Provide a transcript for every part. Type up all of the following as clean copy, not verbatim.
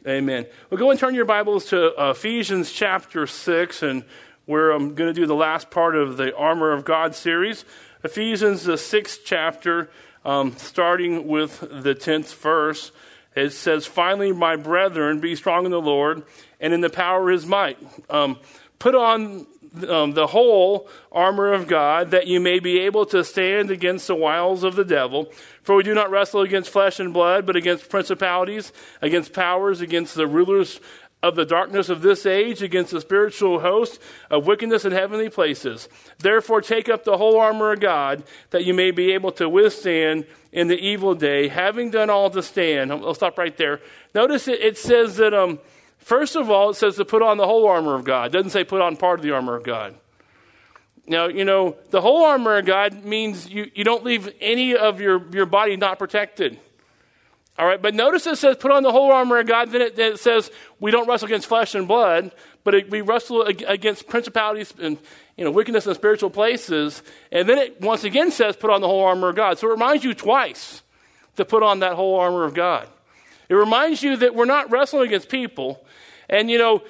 Amen. Well, go and turn your Bibles to Ephesians chapter 6, and where I'm going to do the last part of the Armor of God series. Ephesians, the 6th chapter, starting with the 10th verse. It says, "Finally, my brethren, be strong in the Lord and in the power of his might. Put on the whole armor of God, that you may be able to stand against the wiles of the devil. For we do not wrestle against flesh and blood, but against principalities, against powers, against the rulers of the darkness of this age, against the spiritual host of wickedness in heavenly places. Therefore take up the whole armor of God, that you may be able to withstand in the evil day, having done all to stand." I'll stop right there. Notice it says that, first of all, it says to put on the whole armor of God. It doesn't say put on part of the armor of God. Now, the whole armor of God means you don't leave any of your body not protected. All right, but notice it says put on the whole armor of God. Then it says we don't wrestle against flesh and blood, but we wrestle against principalities and wickedness in spiritual places. And then it once again says put on the whole armor of God. So it reminds you twice to put on that whole armor of God. It reminds you that we're not wrestling against people. And,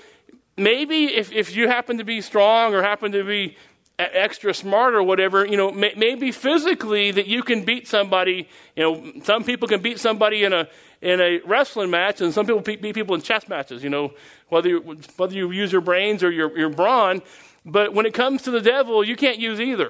maybe if you happen to be strong or happen to be extra smart or whatever, maybe physically that you can beat somebody. Some people can beat somebody in a wrestling match, and some people beat people in chess matches, whether you use your brains or your brawn. But when it comes to the devil, you can't use either.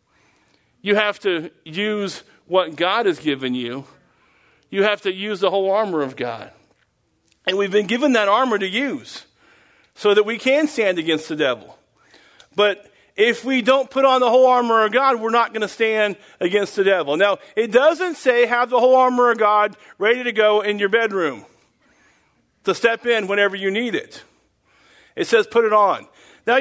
You have to use what God has given you. You have to use the whole armor of God. And we've been given that armor to use so that we can stand against the devil. But if we don't put on the whole armor of God, we're not going to stand against the devil. Now, it doesn't say have the whole armor of God ready to go in your bedroom to step in whenever you need it. It says put it on. Now,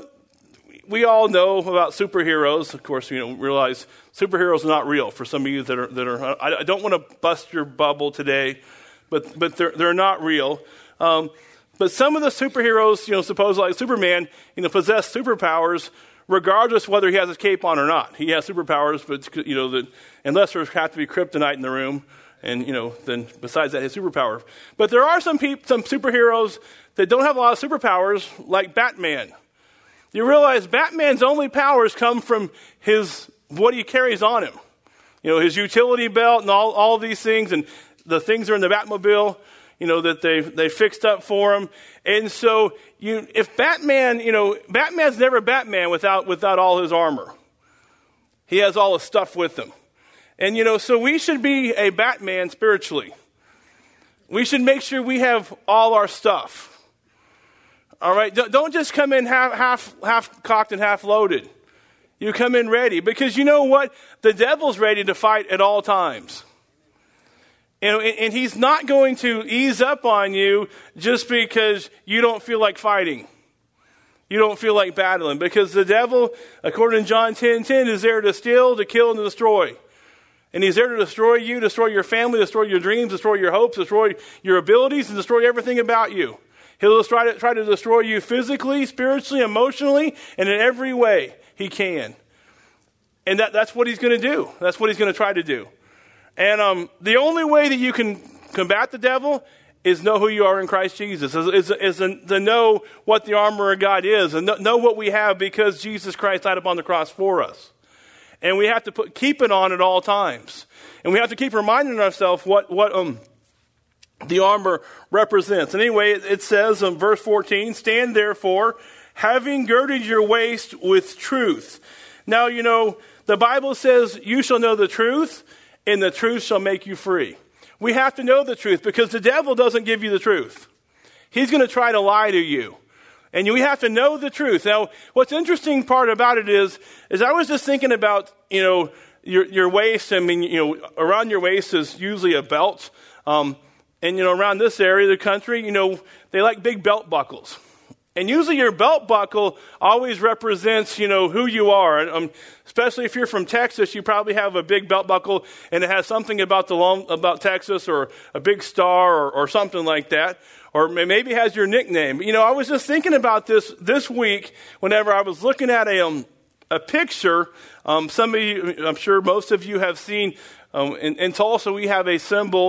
we all know about superheroes. Of course, realize superheroes are not real for some of you that are. I don't want to bust your bubble today, but they're not real. But some of the superheroes, supposedly like Superman, possess superpowers, regardless whether he has his cape on or not. He has superpowers, but that unless there have to be kryptonite in the room, and then besides that, his superpower. But there are some superheroes that don't have a lot of superpowers, like Batman. You realize Batman's only powers come from what he carries on him. His utility belt and all these things, and the things are in the Batmobile, that they fixed up for him. And so if Batman, Batman's never Batman without all his armor. He has all his stuff with him. And, so we should be a Batman spiritually. We should make sure we have all our stuff. All right? Don't just come in half cocked and half loaded. You come in ready. Because you know what? The devil's ready to fight at all times. And he's not going to ease up on you just because you don't feel like fighting. You don't feel like battling. Because the devil, according to John 10:10, is there to steal, to kill, and to destroy. And he's there to destroy you, destroy your family, destroy your dreams, destroy your hopes, destroy your abilities, and destroy everything about you. He'll try to destroy you physically, spiritually, emotionally, and in every way he can. And that's what he's going to do. That's what he's going to try to do. And the only way that you can combat the devil is know who you are in Christ Jesus, is to know what the armor of God is, and know what we have because Jesus Christ died upon the cross for us. And we have to keep it on at all times. And we have to keep reminding ourselves what the armor represents. And anyway, it says in verse 14, "Stand therefore, having girded your waist with truth." Now, the Bible says, "You shall know the truth, and the truth shall make you free." We have to know the truth because the devil doesn't give you the truth. He's going to try to lie to you. And we have to know the truth. Now, what's interesting part about it is I was just thinking about, your waist. I mean, around your waist is usually a belt. And, around this area of the country, they like big belt buckles. And usually your belt buckle always represents, who you are. Especially if you're from Texas, you probably have a big belt buckle, and it has something about Texas, or a big star, or something like that. Or maybe it has your nickname. I was just thinking about this week whenever I was looking at a picture. Some of you, I'm sure most of you have seen, in Tulsa we have a symbol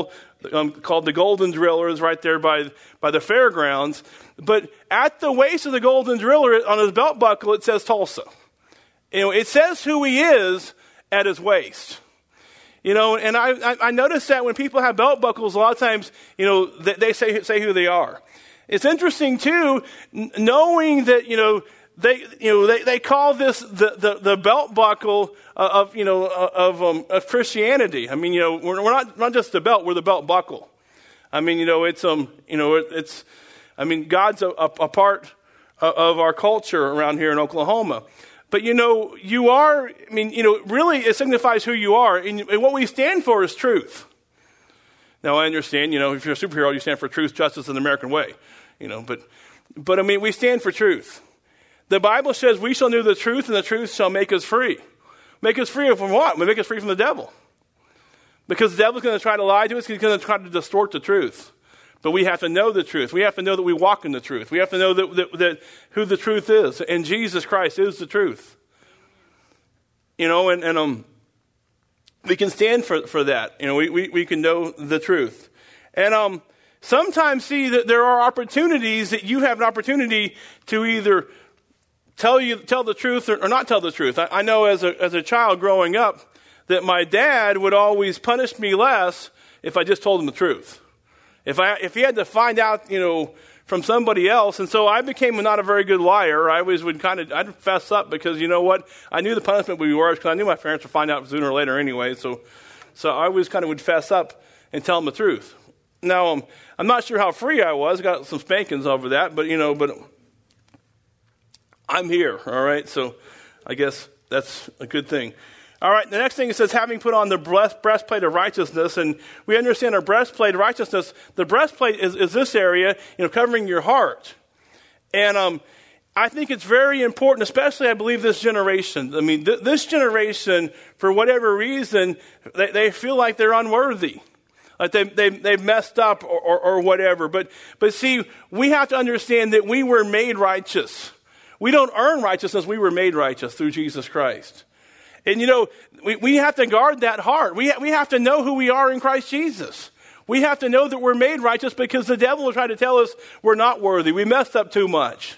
called the Golden Driller, is right there by the fairgrounds. But at the waist of the Golden Driller, on his belt buckle, it says Tulsa. It says who he is at his waist. And I noticed that when people have belt buckles, a lot of times, they say who they are. It's interesting too, knowing that, they call this the belt buckle of Christianity. I mean, we're not just the belt, we're the belt buckle. I mean, it's God's a part of our culture around here in Oklahoma. But, you are, really it signifies who you are. And what we stand for is truth. Now, I understand, if you're a superhero, you stand for truth, justice, and the American way. But we stand for truth. The Bible says we shall know the truth, and the truth shall make us free. Make us free from what? Make us free from the devil. Because the devil's going to try to lie to us. He's going to try to distort the truth. But we have to know the truth. We have to know that we walk in the truth. We have to know that who the truth is. And Jesus Christ is the truth. And we can stand for that. We can know the truth. And sometimes see that there are opportunities that you have an opportunity to either tell the truth or not tell the truth. I know as a child growing up that my dad would always punish me less if I just told him the truth. If he had to find out, from somebody else, and so I became not a very good liar. I always would I'd fess up because you know what? I knew the punishment would be worse because I knew my parents would find out sooner or later anyway. So I always would fess up and tell them the truth. Now, I'm not sure how free I was. Got some spankings over that, but I'm here, all right? So I guess that's a good thing. All right, the next thing it says, having put on the breastplate of righteousness, and we understand our breastplate of righteousness. The breastplate is this area, covering your heart. And I think it's very important, especially I believe this generation. This generation, for whatever reason, they feel like they're unworthy. Like they've messed up or whatever. But see, we have to understand that we were made righteous. We don't earn righteousness. We were made righteous through Jesus Christ. And, we have to guard that heart. We have to know who we are in Christ Jesus. We have to know that we're made righteous because the devil will try to tell us we're not worthy. We messed up too much.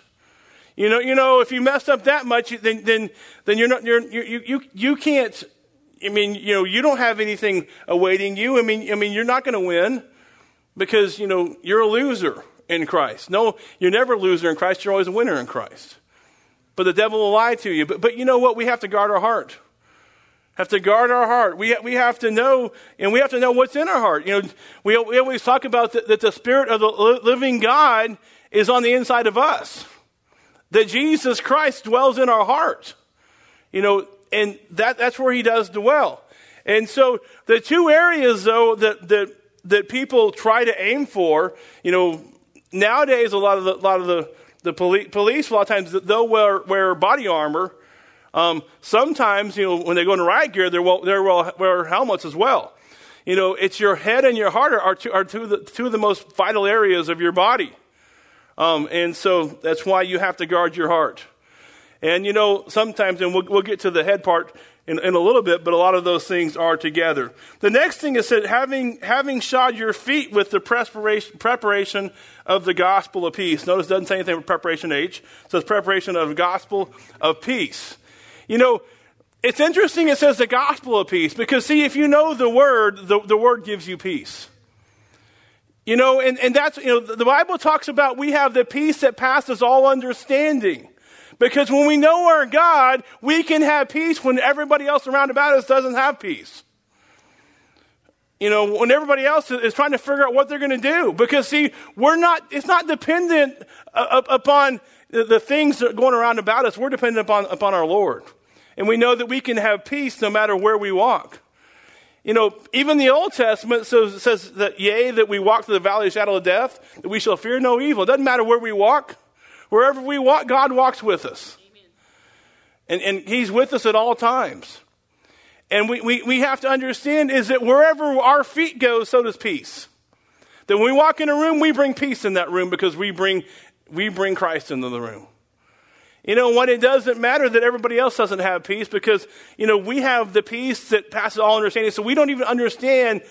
If you messed up that much, then you're not, you can't, you don't have anything awaiting you. You're not going to win because, you're a loser in Christ. No, you're never a loser in Christ. You're always a winner in Christ. But the devil will lie to you. But you know what? We have to guard our heart. Have to guard our heart. We have to know, and we have to know what's in our heart. We always talk about that the Spirit of the living God is on the inside of us. That Jesus Christ dwells in our heart. And that's where he does dwell. And so the two areas, though, that people try to aim for, nowadays a lot of the police, a lot of times they'll wear body armor. Sometimes, when they go into riot gear, they wear helmets as well. It's your head and your heart are two of the most vital areas of your body. And so that's why you have to guard your heart. And, sometimes, and we'll get to the head part in a little bit, but a lot of those things are together. The next thing is that having shod your feet with the preparation of the gospel of peace. Notice it doesn't say anything about preparation H. It says preparation of the gospel of peace. It's interesting it says the gospel of peace because, see, if you know the word gives you peace. And that's, the Bible talks about we have the peace that passes all understanding. Because when we know our God, we can have peace when everybody else around about us doesn't have peace. When everybody else is trying to figure out what they're going to do. Because, see, it's not dependent upon the things that are going around about us. We're dependent upon our Lord. And we know that we can have peace no matter where we walk. Even the Old Testament says that, yea, that we walk through the valley of the shadow of death, that we shall fear no evil. It doesn't matter where we walk. Wherever we walk, God walks with us. And he's with us at all times. And we have to understand is that wherever our feet go, so does peace. That when we walk in a room, we bring peace in that room because we bring Christ into the room. What it doesn't matter that everybody else doesn't have peace because, we have the peace that passes all understanding. So we don't even understand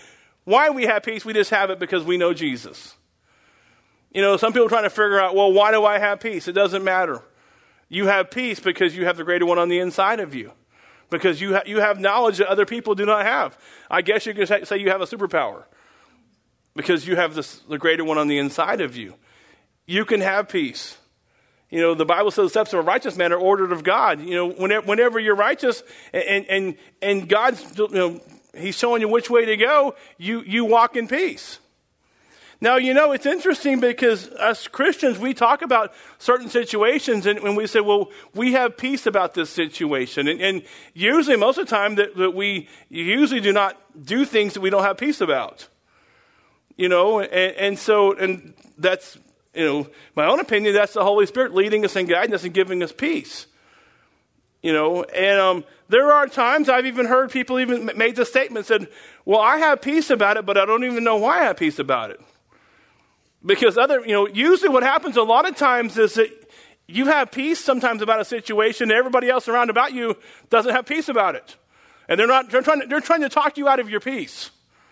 why we have peace. We just have it because we know Jesus. You know, some people are trying to figure out, well, why do I have peace? It doesn't matter. You have peace because you have the greater one on the inside of you. Because you have knowledge that other people do not have. I guess you could say you have a superpower. Because you have the greater one on the inside of you. You can have peace. You know, the Bible says the steps of a righteous man are ordered of God. You know, whenever you're righteous and God's, you know, He's showing you which way to go, you walk in peace. Now, you know, it's interesting because us Christians, we talk about certain situations and when we say, well, we have peace about this situation. And usually, most of the time, that we usually do not do things that we don't have peace about. You know, and that's, you know, my own opinion, that's the Holy Spirit leading us and guiding us and giving us peace. You know, and there are times I've even heard people even made the statement, said, well, I have peace about it, but I don't even know why I have peace about it. Because usually what happens a lot of times is that you have peace sometimes about a situation and everybody else around about you doesn't have peace about it. And they're trying to talk you out of your peace.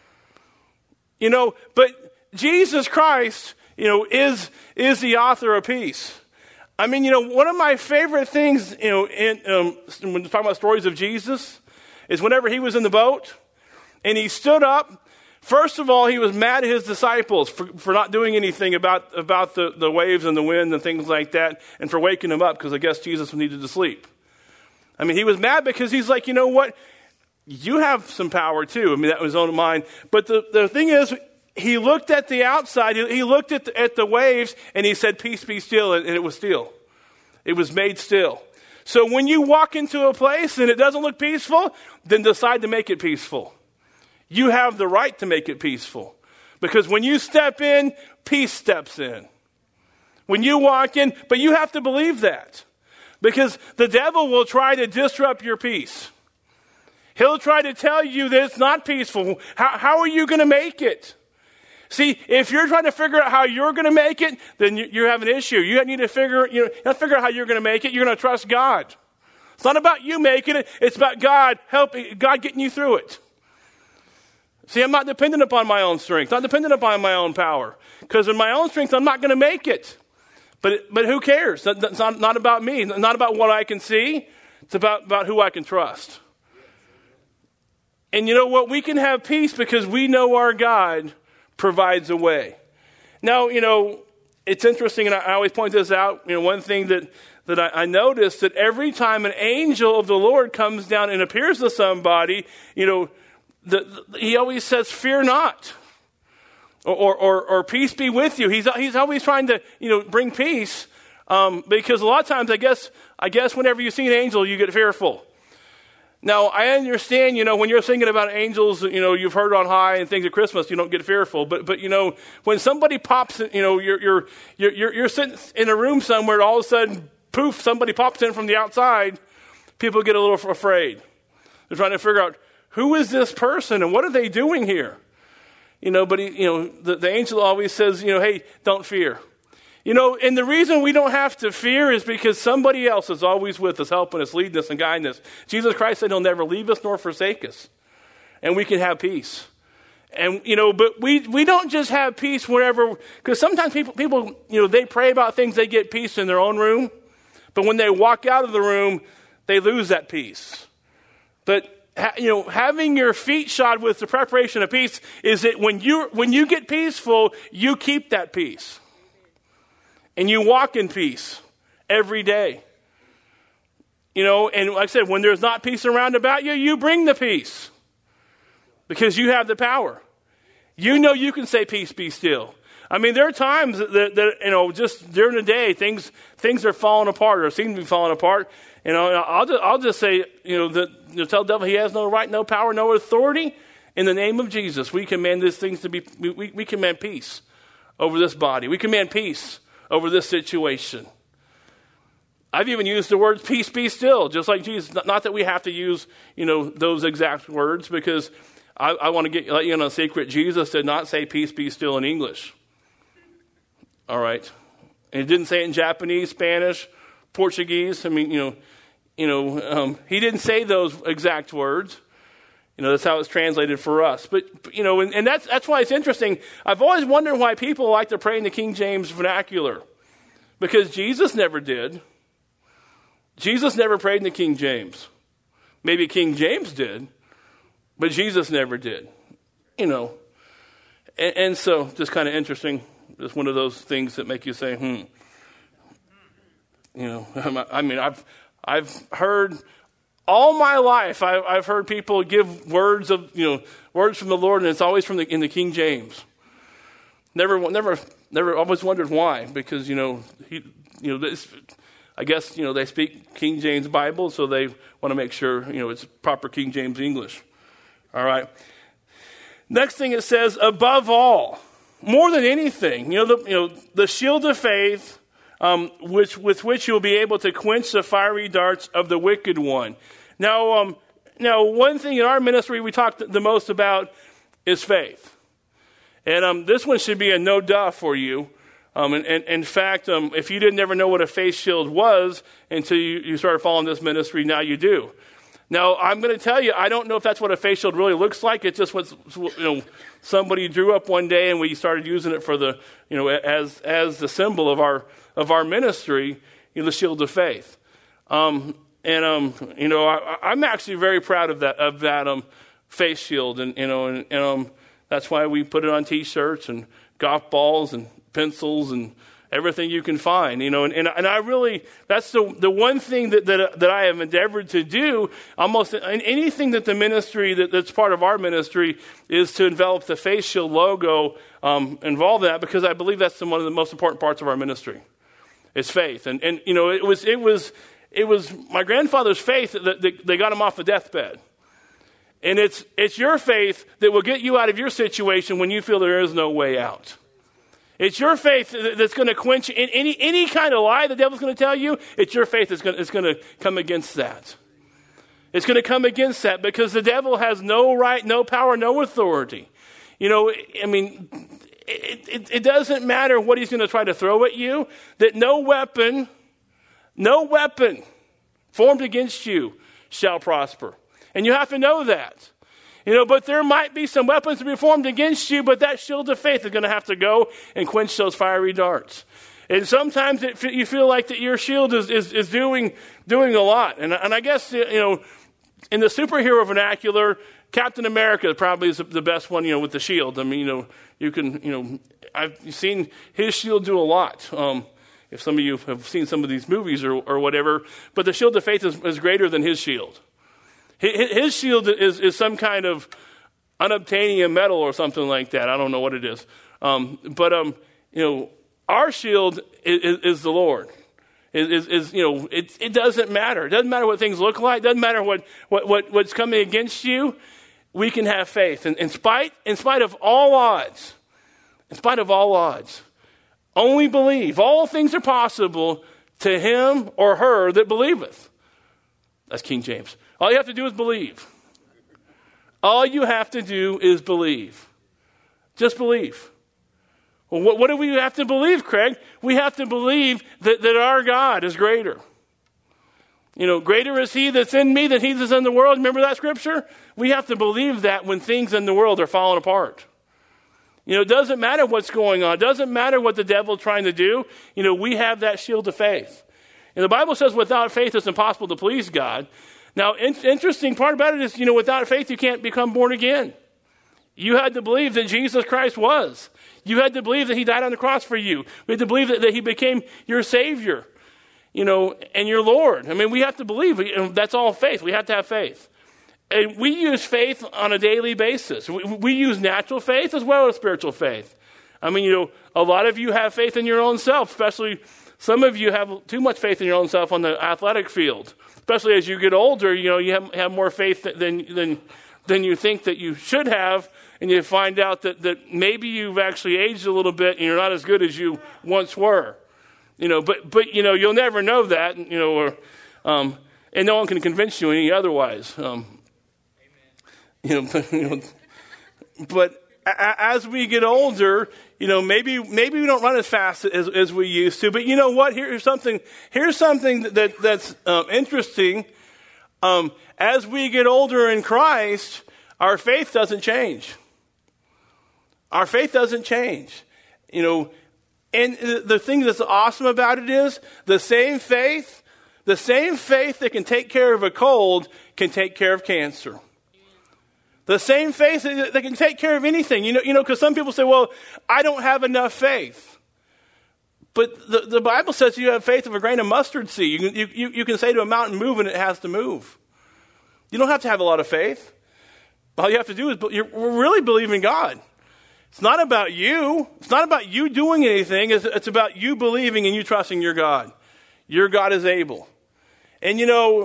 You know, but Jesus Christ, you know, is the author of peace. I mean, you know, one of my favorite things, you know, when we're talking about stories of Jesus, is whenever he was in the boat and he stood up. First of all, he was mad at his disciples for not doing anything about the waves and the wind and things like that, and for waking them up because I guess Jesus needed to sleep. I mean, he was mad because he's like, you know what? You have some power too. I mean, that was on mind. But the thing is, he looked at the outside, he looked at the waves, and he said, peace be still, and it was still. It was made still. So when you walk into a place and it doesn't look peaceful, then decide to make it peaceful. You have the right to make it peaceful. Because when you step in, peace steps in. When you walk in, but you have to believe that. Because the devil will try to disrupt your peace. He'll try to tell you that it's not peaceful. How are you going to make it? See, if you're trying to figure out how you're going to make it, then you have an issue. You need to figure out how you're going to make it. You're going to trust God. It's not about you making it. It's about God getting you through it. See, I'm not dependent upon my own strength. Not dependent upon my own power. Because in my own strength, I'm not going to make it. But who cares? That's not about me. Not about what I can see. It's about who I can trust. And you know what? We can have peace because we know our God provides a way. Now, you know, it's interesting, and I always point this out. You know, one thing that I noticed, that every time an angel of the Lord comes down and appears to somebody, you know, he always says, fear not, or peace be with you. He's always trying to, you know, bring peace, because a lot of times, I guess whenever you see an angel, you get fearful. Now, I understand, you know, when you're thinking about angels, you know, you've heard on high and things at Christmas, you don't get fearful. But you know, when somebody pops, you know, you're sitting in a room somewhere, all of a sudden, poof, somebody pops in from the outside, people get a little afraid. They're trying to figure out, who is this person and what are they doing here? You know, but the angel always says, you know, hey, don't fear. You know, and the reason we don't have to fear is because somebody else is always with us, helping us, leading us, and guiding us. Jesus Christ said he'll never leave us nor forsake us. And we can have peace. And, you know, but we don't just have peace whenever, because sometimes people, you know, they pray about things, they get peace in their own room. But when they walk out of the room, they lose that peace. But, you know, having your feet shod with the preparation of peace is that when you get peaceful, you keep that peace. And you walk in peace every day. You know, and like I said, when there's not peace around about you, you bring the peace. Because you have the power. You know you can say, peace, be still. I mean, there are times that you know, just during the day, things are falling apart or seem to be falling apart. You know, I'll just say, you know, tell the devil he has no right, no power, no authority. In the name of Jesus, we command these things to be, we command peace over this body. We command peace over this situation. I've even used the words, peace, be still, just like Jesus. Not that we have to use, you know, those exact words, because I want to let you in on a secret. Jesus did not say peace, be still in English. All right. And he didn't say it in Japanese, Spanish, Portuguese. I mean, he didn't say those exact words. That's how it's translated for us. But and that's why it's interesting. I've always wondered why people like to pray in the King James vernacular. Because Jesus never did. Jesus never prayed in the King James. Maybe King James did, but Jesus never did. And so just kind of interesting. Just one of those things that make you say, I've heard all my life. I've heard people give words from the Lord, and it's always in the King James. Never. Always wondered why, because I guess they speak King James Bible, so they want to make sure it's proper King James English. All right. Next thing it says, above all, more than anything, the shield of faith, with which you'll be able to quench the fiery darts of the wicked one. Now, one thing in our ministry we talk the most about is faith. And this one should be a no-duh for you. And in fact, if you didn't ever know what a faith shield was until you started following this ministry, now you do. Now, I'm going to tell you, I don't know if that's what a faith shield really looks like. It's just what somebody drew up one day, and we started using it for the as the symbol of our ministry, the shield of faith. I'm actually very proud of that faith shield, and that's why we put it on T-shirts and golf balls and pencils and everything you can find, and I really, that's the one thing that I have endeavored to do almost in anything that the ministry, that's part of our ministry, is to envelop the Faith Shield logo involved in that, because I believe that's one of the most important parts of our ministry. It's faith. And it was my grandfather's faith that they got him off the deathbed. And it's your faith that will get you out of your situation when you feel there is no way out. It's your faith that's going to quench any kind of lie the devil's going to tell you. It's your faith that's going to come against that. It's going to come against that, because the devil has no right, no power, no authority. It doesn't matter what he's going to try to throw at you, that no weapon formed against you shall prosper. And you have to know that. But there might be some weapons to be formed against you, but that shield of faith is going to have to go and quench those fiery darts. And sometimes you feel like that your shield is doing a lot. And I guess, in the superhero vernacular, Captain America probably is the best one, with the shield. I've seen his shield do a lot. If some of you have seen some of these movies or whatever, but the shield of faith is greater than his shield. His shield is some kind of unobtainium metal or something like that. I don't know what it is. Our shield is the Lord. It doesn't matter. It doesn't matter what things look like. It doesn't matter what's coming against you. We can have faith. And in spite of all odds, only believe. All things are possible to him or her that believeth. That's King James. All you have to do is believe. All you have to do is believe. Just believe. Well, what do we have to believe, Craig? We have to believe that our God is greater. Greater is he that's in me than he that's in the world. Remember that scripture? We have to believe that when things in the world are falling apart. It doesn't matter what's going on. It doesn't matter what the devil's trying to do. We have that shield of faith. And the Bible says without faith it's impossible to please God. Now, interesting part about it is, without faith you can't become born again. You had to believe that Jesus Christ was. You had to believe that he died on the cross for you. We had to believe that he became your Savior, and your Lord. We have to believe. That's all faith. We have to have faith. And we use faith on a daily basis. We use natural faith as well as spiritual faith. A lot of you have faith in your own self, especially some of you have too much faith in your own self on the athletic field. Especially as you get older, you have more faith than you think that you should have, and you find out that maybe you've actually aged a little bit and you're not as good as you once were. But you'll never know that, and no one can convince you any otherwise. But as we get older, maybe we don't run as fast as we used to. But you know what? Here's something that's interesting. As we get older in Christ, our faith doesn't change. Our faith doesn't change. And the thing that's awesome about it is the same faith that can take care of a cold can take care of cancer. The same faith that can take care of anything. Because some people say, well, I don't have enough faith. But the Bible says you have faith of a grain of mustard seed. You can say to a mountain, move, and it has to move. You don't have to have a lot of faith. All you have to do is really believe in God. It's not about you. It's not about you doing anything. It's about you believing and you trusting your God. Your God is able. And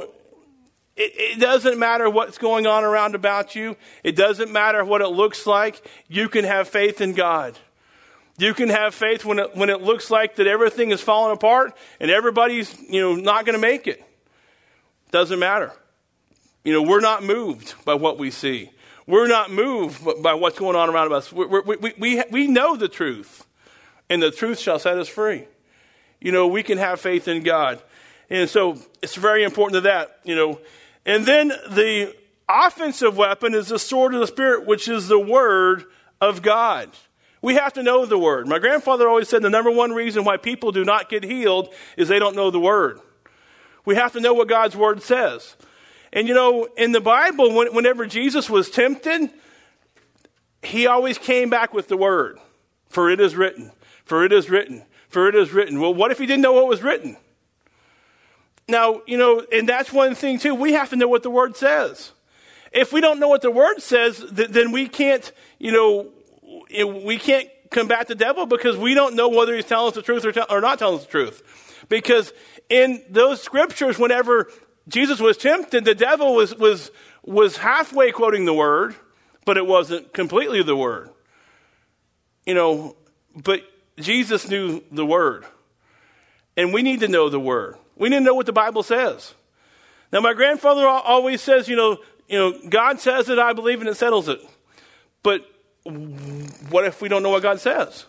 it doesn't matter what's going on around about you. It doesn't matter what it looks like. You can have faith in God. You can have faith when it looks like that everything is falling apart and everybody's not going to make it. Doesn't matter. We're not moved by what we see. We're not moved by what's going on around us. We know the truth, and the truth shall set us free. We can have faith in God. And so it's very important to that, And then the offensive weapon is the sword of the Spirit, which is the Word of God. We have to know the Word. My grandfather always said the number one reason why people do not get healed is they don't know the Word. We have to know what God's Word says. And in the Bible, whenever Jesus was tempted, he always came back with the Word. For it is written, for it is written, for it is written. Well, what if he didn't know what was written? Now, and that's one thing too, we have to know what the Word says. If we don't know what the Word says, then we can't, we can't combat the devil because we don't know whether he's telling us the truth or not telling us the truth. Because in those scriptures, whenever Jesus was tempted, the devil was halfway quoting the Word, but it wasn't completely the Word. But Jesus knew the Word. And we need to know the Word. We need to know what the Bible says. Now, my grandfather always says, God says it, I believe, and it settles it. But what if we don't know what God says?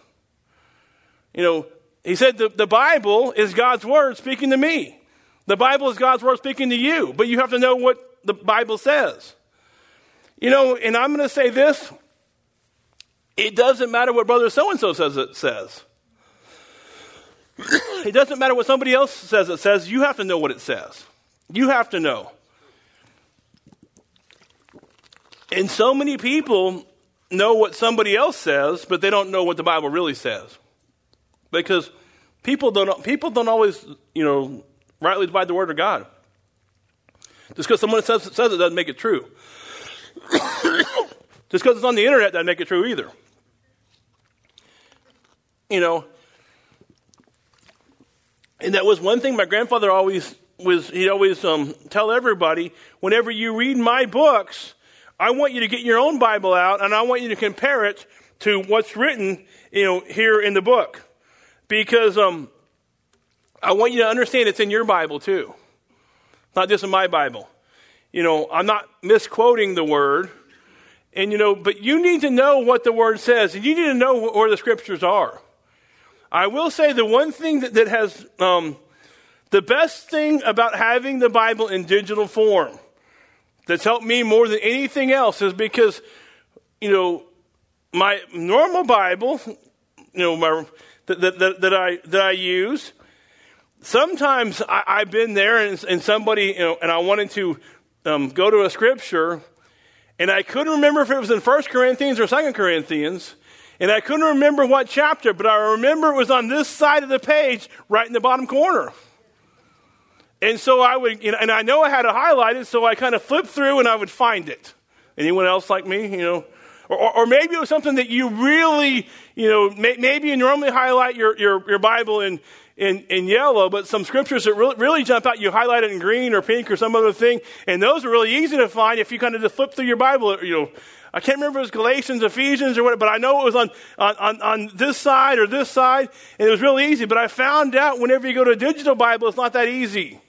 He said the Bible is God's Word speaking to me. The Bible is God's Word speaking to you, but you have to know what the Bible says. And I'm going to say this. It doesn't matter what brother so-and-so says it says. It doesn't matter what somebody else says it says. You have to know what it says. You have to know. And so many people know what somebody else says, but they don't know what the Bible really says. Because people don't always, rightly divide the Word of God. Just because someone says it doesn't make it true. Just because it's on the internet doesn't make it true either. And that was one thing my grandfather he'd always tell everybody, whenever you read my books, I want you to get your own Bible out and I want you to compare it to what's written, here in the book. Because I want you to understand it's in your Bible too. Not just in my Bible. I'm not misquoting the Word. And, but you need to know what the Word says. And you need to know where the Scriptures are. I will say the one thing that has, the best thing about having the Bible in digital form that's helped me more than anything else is because, my normal Bible, that I use, sometimes I've been there and somebody, and I wanted to go to a scripture, and I couldn't remember if it was in 1 Corinthians or 2 Corinthians, and I couldn't remember what chapter, but I remember it was on this side of the page, right in the bottom corner. And so I would, and I know I had to highlight it, so I kind of flipped through and I would find it. Anyone else like me, Or maybe it was something that you really, maybe you normally highlight your Bible in yellow, but some scriptures that really jump out, you highlight it in green or pink or some other thing, and those are really easy to find if you kind of just flip through your Bible. I can't remember if it was Galatians, Ephesians, or what, but I know it was on this side or this side, and it was really easy. But I found out whenever you go to a digital Bible, it's not that easy.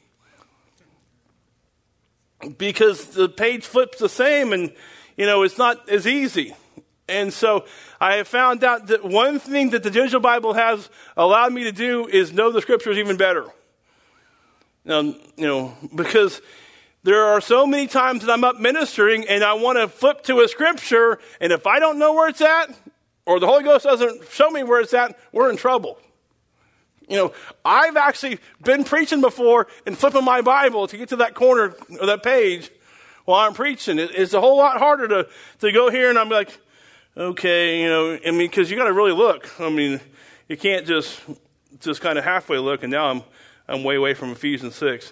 Because the page flips the same, and it's not as easy. And so I have found out that one thing that the digital Bible has allowed me to do is know the scriptures even better. Because There are so many times that I'm up ministering and I want to flip to a scripture, and if I don't know where it's at, or the Holy Ghost doesn't show me where it's at, we're in trouble. I've actually been preaching before and flipping my Bible to get to that corner or that page while I'm preaching. It's a whole lot harder to go here and I'm like, okay, because you got to really look. You can't just kind of halfway look, and now I'm way away from Ephesians 6.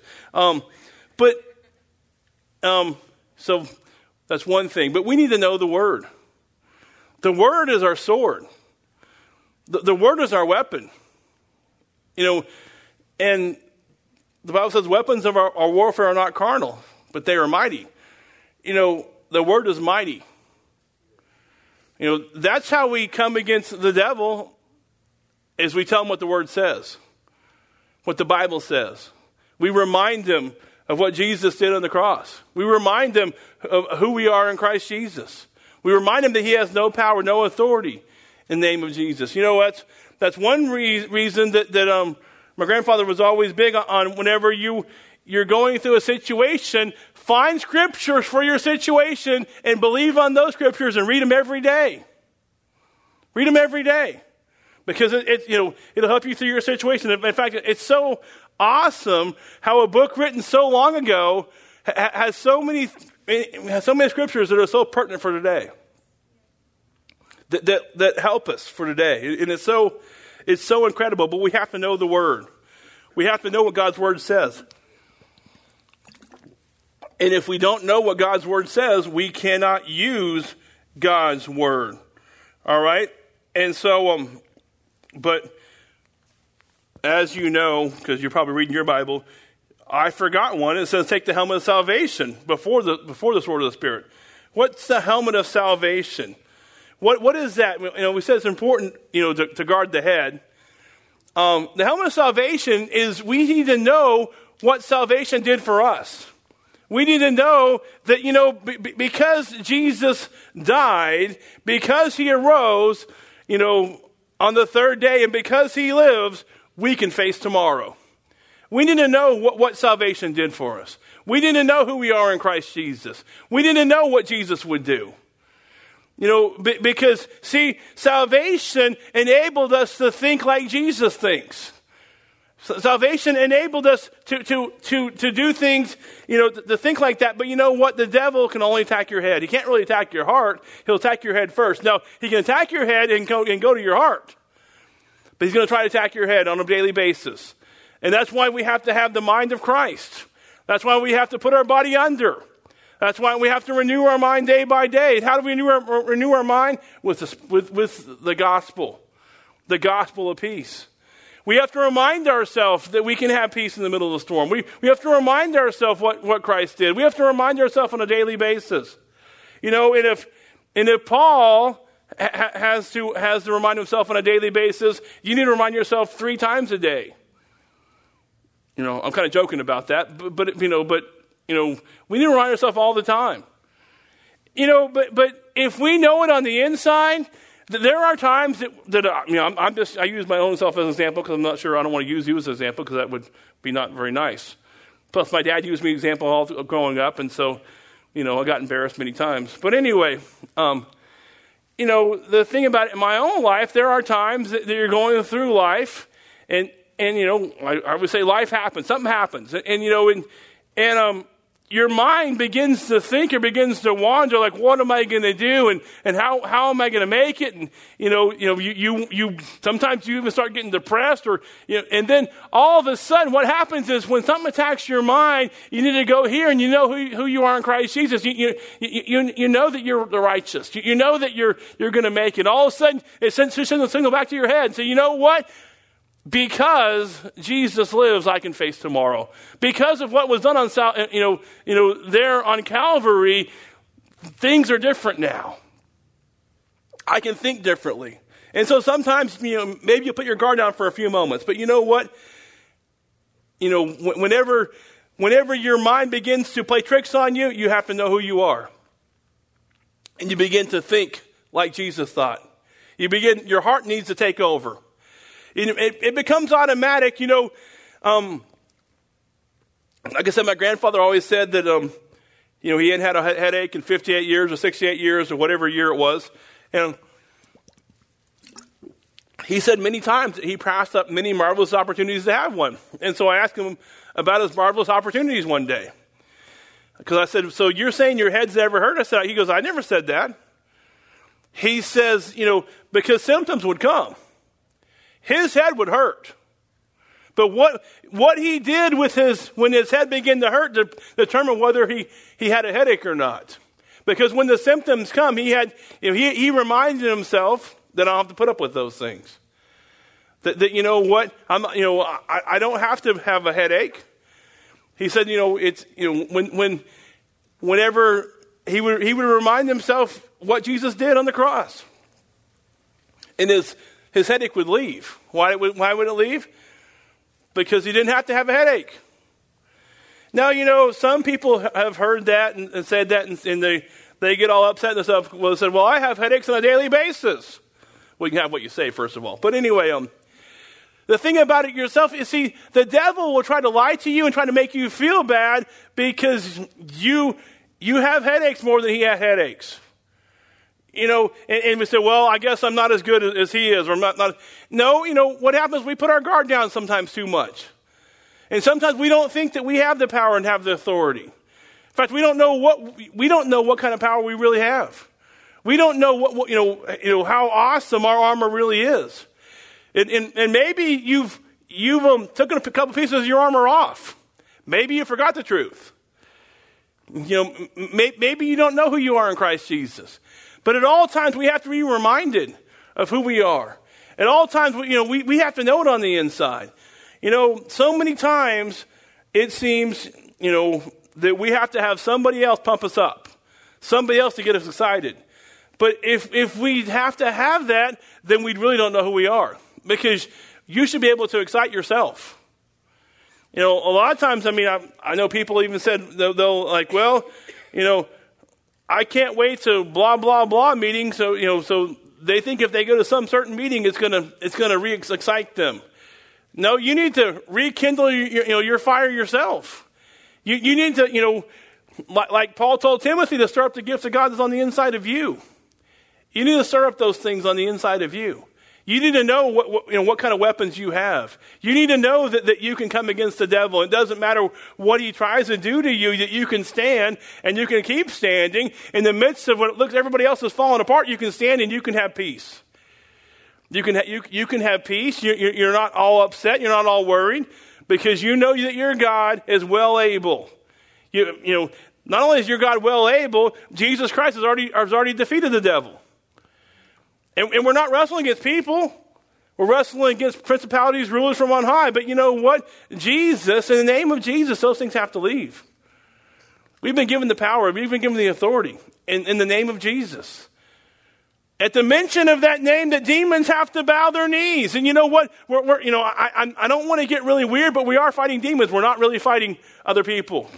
So that's one thing. But we need to know the Word. The Word is our sword. The Word is our weapon. And the Bible says weapons of our warfare are not carnal, but they are mighty. The Word is mighty. That's how we come against the devil, is we tell him what the Word says, what the Bible says. We remind him of what Jesus did on the cross. We remind him of who we are in Christ Jesus. We remind him that he has no power, no authority in the name of Jesus. That's one reason that my grandfather was always big on whenever you're going through a situation, find scriptures for your situation and believe on those scriptures and read them every day. Read them every day. Because it'll help you through your situation. In fact, it's so awesome how a book written so long ago has so many scriptures that are so pertinent for today. That help us for today. And it's so incredible, but we have to know the Word. We have to know what God's Word says. And if we don't know what God's Word says, we cannot use God's Word. All right? And so, but as you know, because you're probably reading your Bible, I forgot one. It says take the helmet of salvation before the sword of the Spirit. What's the helmet of salvation? What is that? We said it's important, to guard the head. The helmet of salvation is we need to know what salvation did for us. We need to know that, because Jesus died, because he arose, on the third day, and because he lives, we can face tomorrow. We need to know what salvation did for us. We need to know who we are in Christ Jesus. We need to know what Jesus would do. Because, see, salvation enabled us to think like Jesus thinks. Salvation enabled us to do things, to think like that. But you know what? The devil can only attack your head. He can't really attack your heart. He'll attack your head first. Now, he can attack your head and go to your heart. But he's going to try to attack your head on a daily basis. And that's why we have to have the mind of Christ. That's why we have to put our body under. That's why we have to renew our mind day by day. How do we renew our mind? With the gospel of peace. We have to remind ourselves that we can have peace in the middle of the storm. We have to remind ourselves what Christ did. We have to remind ourselves on a daily basis. And if Paul has to remind himself on a daily basis, you need to remind yourself 3 times a day. I'm kind of joking about that, but we need to remind ourselves all the time. But if we know it on the inside, there are times that I use my own self as an example because I'm not sure. I don't want to use you as an example because that would be not very nice. Plus, my dad used me as an example all growing up, and so I got embarrassed many times. But anyway, the thing about it in my own life, there are times that you're going through life, and I would say life happens, something happens, and your mind begins to think or begins to wander, like, what am I going to do, and how am I going to make it? And you sometimes you even start getting depressed, and then all of a sudden, what happens is when something attacks your mind, you need to go here, and you know who you are in Christ Jesus. You know that you're the righteous. You know that you're going to make it. All of a sudden, it sends a signal back to your head and say, you know what? Because Jesus lives, I can face tomorrow. Because of what was done on there on Calvary, things are different now. I can think differently. And so sometimes, maybe you put your guard down for a few moments. But you know what? Whenever your mind begins to play tricks on you, you have to know who you are. And you begin to think like Jesus thought. Your heart needs to take over. It becomes automatic, and like I said, my grandfather always said that, he hadn't had a headache in 58 years or 68 years or whatever year it was. And he said many times that he passed up many marvelous opportunities to have one. And so I asked him about his marvelous opportunities one day. Because I said, so you're saying your head's never hurt? He goes, I never said that. He says, because symptoms would come. His head would hurt. But what he did with when his head began to hurt to determine whether he had a headache or not. Because when the symptoms come, he reminded himself that I don't have to put up with those things. That I don't have to have a headache. He said, whenever he would remind himself what Jesus did on the cross, and his headache would leave. Why would it leave? Because he didn't have to have a headache. Now, some people have heard that and said that, and they get all upset and stuff. Well, they said, well, I have headaches on a daily basis. Well, you can have what you say, first of all. But anyway, the thing about it yourself is, see, the devil will try to lie to you and try to make you feel bad because you have headaches more than he had headaches. And we say, well, I guess I'm not as good as he is. Or I'm not. No, what happens, we put our guard down sometimes too much. And sometimes we don't think that we have the power and have the authority. In fact, we don't know what kind of power we really have. We don't know what how awesome our armor really is. And maybe you've taken a couple pieces of your armor off. Maybe you forgot the truth. Maybe you don't know who you are in Christ Jesus. But at all times we have to be reminded of who we are. At all times, we have to know it on the inside. So many times it seems, that we have to have somebody else pump us up, somebody else to get us excited. But if we have to have that, then we really don't know who we are, because you should be able to excite yourself. A lot of times, I know people even said they'll like, well, I can't wait to blah blah blah meeting. So they think if they go to some certain meeting, it's gonna re-excite them. No, you need to rekindle your fire yourself. You need to like Paul told Timothy, to stir up the gifts of God that's on the inside of you. You need to stir up those things on the inside of you. You need to know what kind of weapons you have. You need to know that you can come against the devil. It doesn't matter what he tries to do to you, that you can stand and you can keep standing. In the midst of what it looks everybody else is falling apart, you can stand and you can have peace. You can have peace. You're not all upset. You're not all worried, because you know that your God is well able. Not only is your God well able, Jesus Christ has already defeated the devil. And we're not wrestling against people. We're wrestling against principalities, rulers from on high. But you know what? Jesus, in the name of Jesus, those things have to leave. We've been given the power. We've been given the authority in the name of Jesus. At the mention of that name, the demons have to bow their knees. And you know what? I don't want to get really weird, but we are fighting demons. We're not really fighting other people.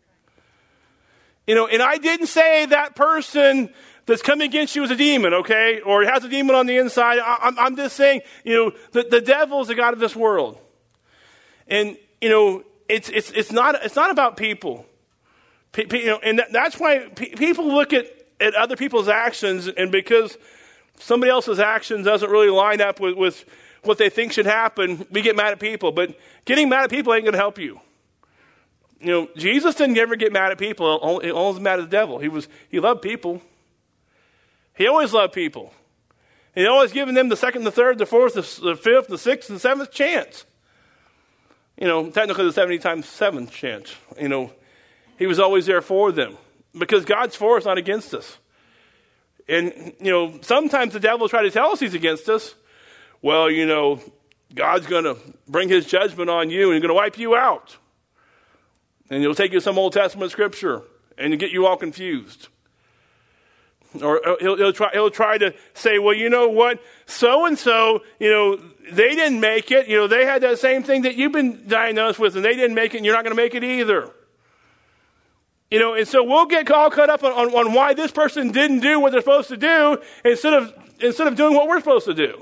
And I didn't say that person that's coming against you is a demon, okay? Or has a demon on the inside. I'm just saying, the devil is the god of this world. And, it's not about people. And that's why people look at other people's actions, and because somebody else's actions doesn't really line up with what they think should happen, we get mad at people. But getting mad at people ain't going to help you. Jesus didn't ever get mad at people. He always mad at the devil. He loved people. He always loved people. He always given them the second, the third, the fourth, the fifth, the sixth, and the seventh chance. Technically the 70 times 7th chance. He was always there for them. Because God's for us, not against us. And, sometimes the devil will try to tell us he's against us. Well, God's going to bring his judgment on you and he's going to wipe you out. And he'll take you to some Old Testament scripture and get you all confused. Or he'll try to say, well, you know what? So-and-so, they didn't make it. They had that same thing that you've been diagnosed with and they didn't make it and you're not going to make it either. And so we'll get all caught up on why this person didn't do what they're supposed to do instead of doing what we're supposed to do.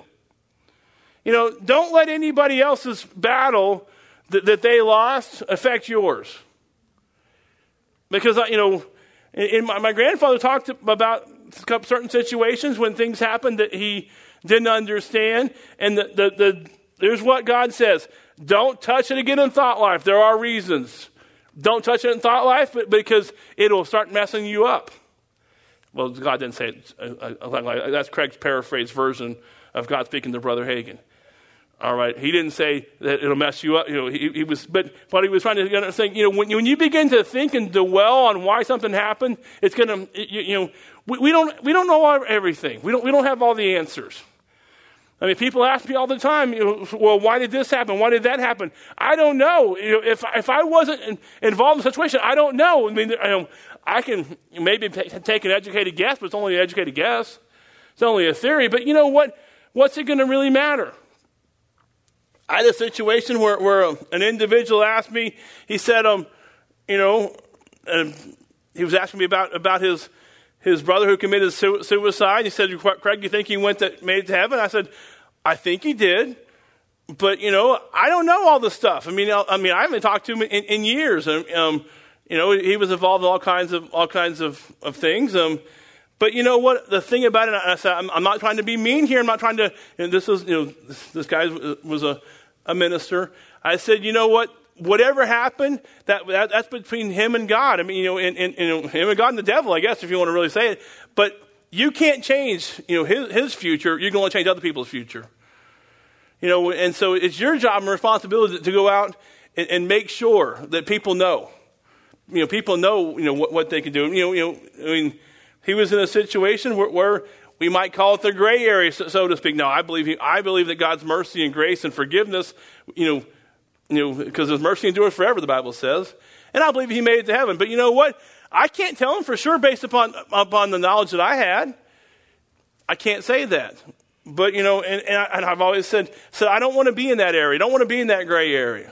Don't let anybody else's battle that they lost affect yours. Because, my grandfather talked about certain situations when things happened that he didn't understand. And there's what God says. Don't touch it again in thought life. There are reasons. Don't touch it in thought life because it'll start messing you up. Well, God didn't say it. That's Craig's paraphrased version of God speaking to Brother Hagin. All right, he didn't say that it'll mess you up. He was, but he was trying to say, when you begin to think and dwell on why something happened, it's going to, we don't know everything. We don't have all the answers. I mean, people ask me all the time, well, why did this happen? Why did that happen? I don't know. If I wasn't involved in the situation, I don't know. I mean, I can maybe take an educated guess, but it's only an educated guess. It's only a theory. But you know what? What's it going to really matter? I had a situation where an individual asked me, he said, he was asking me about his brother who committed suicide. He said, Craig, you think he made it to heaven? I said, I think he did. But, I don't know all this stuff. I mean, I haven't talked to him in years. And, he was involved in all kinds of things. But you know what? The thing about it, I said, I'm not trying to be mean here. I'm not trying to, this guy was a minister. I said, you know what? Whatever happened, that's between him and God. I mean, and him and God and the devil, I guess, if you want to really say it. But you can't change, his future. You can only change other people's future. And so it's your job and responsibility to go out and make sure that people know. People know, what they can do. I mean, he was in a situation where we might call it the gray area, so to speak. No, I believe that God's mercy and grace and forgiveness, because His mercy endures forever, the Bible says. And I believe he made it to heaven. But you know what? I can't tell him for sure based upon the knowledge that I had. I can't say that. But, and I've always said, I don't want to be in that area. I don't want to be in that gray area.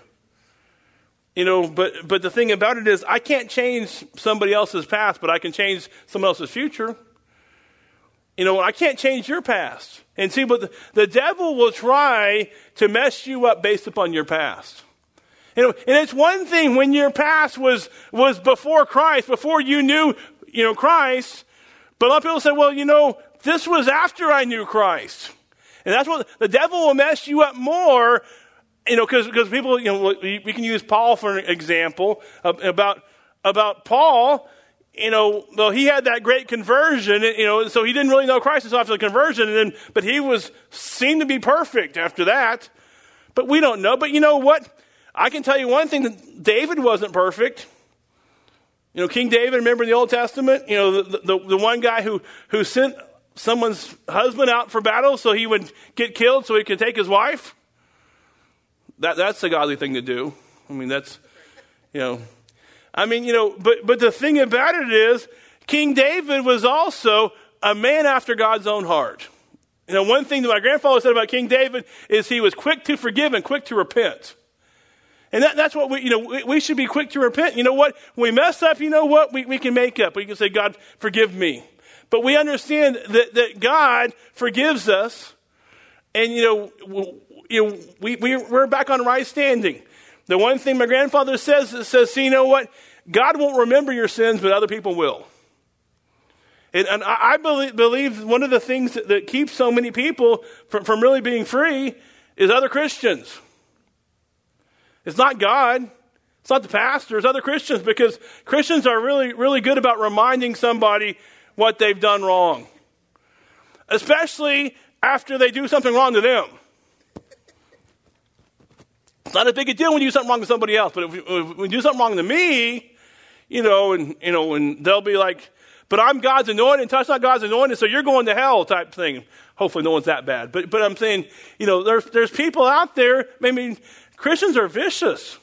But the thing about it is I can't change somebody else's past, but I can change someone else's future. I can't change your past. And see, but the devil will try to mess you up based upon your past. And it's one thing when your past was before Christ, before you knew, Christ. But a lot of people say, well, this was after I knew Christ. And that's what the devil will mess you up more. Because people, we can use Paul for an example about Paul. Though he had that great conversion, so he didn't really know Christ until after the conversion, but he seemed to be perfect after that. But we don't know. But you know what? I can tell you one thing: that David wasn't perfect. King David, remember in the Old Testament? The one guy who sent someone's husband out for battle so he would get killed so he could take his wife. That's a godly thing to do. I mean, that's, but the thing about it is, King David was also a man after God's own heart. One thing that my grandfather said about King David is he was quick to forgive and quick to repent. And that's what we should be quick to repent. You know what? When we mess up, we can make up. We can say, God, forgive me. But we understand that God forgives us. And, we're back on right standing. The one thing my grandfather says, see, you know what? God won't remember your sins, but other people will. And I believe one of the things that keeps so many people from really being free is other Christians. It's not God. It's not the pastor. It's other Christians, because Christians are really, really good about reminding somebody what they've done wrong, especially after they do something wrong to them. It's not a big a deal when you do something wrong to somebody else, but if we do something wrong to me, and they'll be like, but I'm God's anointed, and touch not God's anointed, so you're going to hell type thing. Hopefully no one's that bad. But I'm saying, there's people out there, Christians are vicious.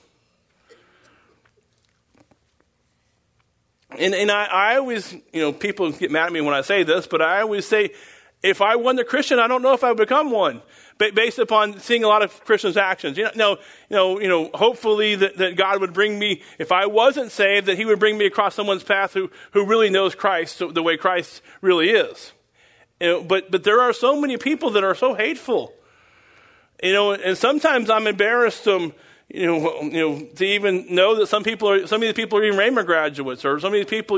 And I always, people get mad at me when I say this, but I always say, if I wasn't a Christian, I don't know if I would become one, based upon seeing a lot of Christians' actions. Hopefully that God would bring me, if I wasn't saved, that He would bring me across someone's path who really knows Christ the way Christ really is. But there are so many people that are so hateful. And sometimes I'm embarrassed to even know that some of these people are even Rhema graduates, or some of these people,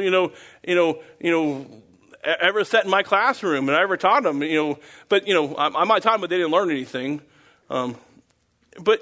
ever sat in my classroom and I ever taught them, but I might taught them, but they didn't learn anything. But